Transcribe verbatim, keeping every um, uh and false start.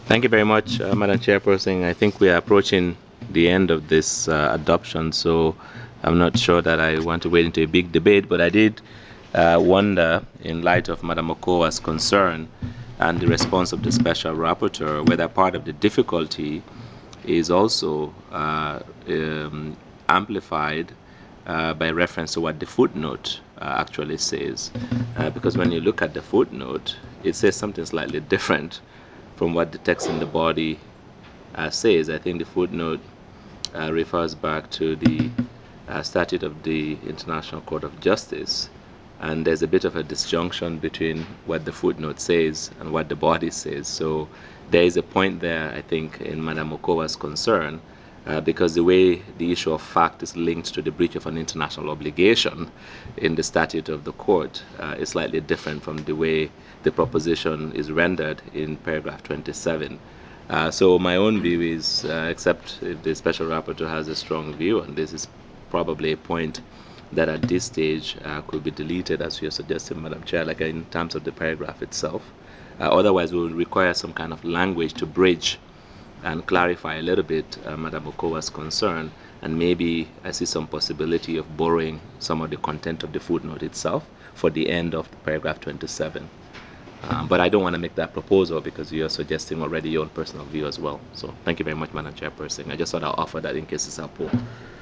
Thank you very much, uh, Madam Chairperson. I think we are approaching the end of this uh, adoption, so I'm not sure that I want to wade into a big debate, but I did uh, wonder, in light of Madam Okowa's concern and the response of the Special Rapporteur, whether part of the difficulty is also uh, um, amplified uh, by reference to what the footnote uh, actually says. Uh, because when you look at the footnote, it says something slightly different from what the text in the body uh, says. I think the footnote uh, refers back to the uh, statute of the International Court of Justice, and there's a bit of a disjunction between what the footnote says and what the body says. So there is a point there, I think, in Madam Okowa's concern, uh, because the way the issue of fact is linked to the breach of an international obligation in the statute of the court uh, is slightly different from the way the proposition is rendered in paragraph twenty-seven. Uh, so my own view is, uh, except if the special rapporteur has a strong view, and this is probably a point that at this stage uh, could be deleted, as you're suggesting, Madam Chair, like in terms of the paragraph itself. Uh, otherwise, we will require some kind of language to bridge and clarify a little bit uh, Madam Okowa's concern, and maybe I see some possibility of borrowing some of the content of the footnote itself for the end of paragraph twenty-seven. Um, but I don't want to make that proposal because you're suggesting already your own personal view as well. So thank you very much, Madam Chairperson. I just thought I'll offer that in case it's helpful.